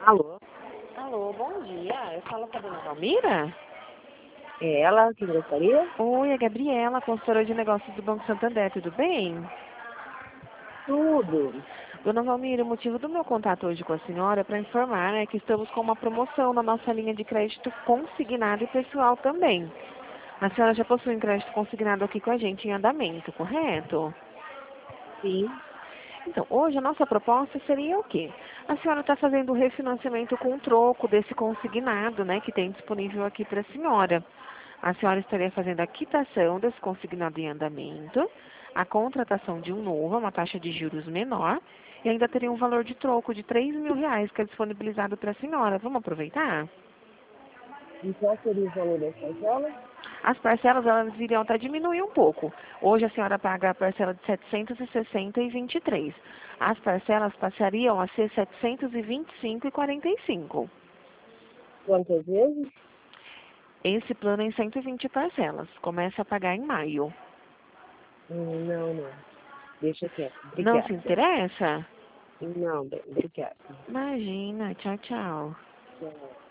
Alô? Alô, bom dia. Eu falo com a dona Valmira? É ela que gostaria? Oi, é Gabriela, consultora de negócios do Banco Santander, tudo bem? Tudo. Dona Valmira, o motivo do meu contato hoje com a senhora é para informar, que estamos com uma promoção na nossa linha de crédito consignado e pessoal também. A senhora já possui um crédito consignado aqui com a gente em andamento, correto? Sim. Então, hoje a nossa proposta seria o quê? A senhora está fazendo o refinanciamento com troco desse consignado, que tem disponível aqui para a senhora. A senhora estaria fazendo a quitação desse consignado em andamento, a contratação de um novo, uma taxa de juros menor, e ainda teria um valor de troco de R$ 3.000 que é disponibilizado para a senhora. Vamos aproveitar? E qual seria o valor das parcelas? As parcelas, elas iriam até diminuir um pouco. Hoje a senhora paga a parcela de 760,23. As parcelas passariam a ser 725,45. Quantas vezes? Esse plano é em 120 parcelas. Começa a pagar em maio. Não. Deixa quieto. Não se Obrigada. interessa? Não, obrigada. Imagina. Tchau, tchau. Tchau.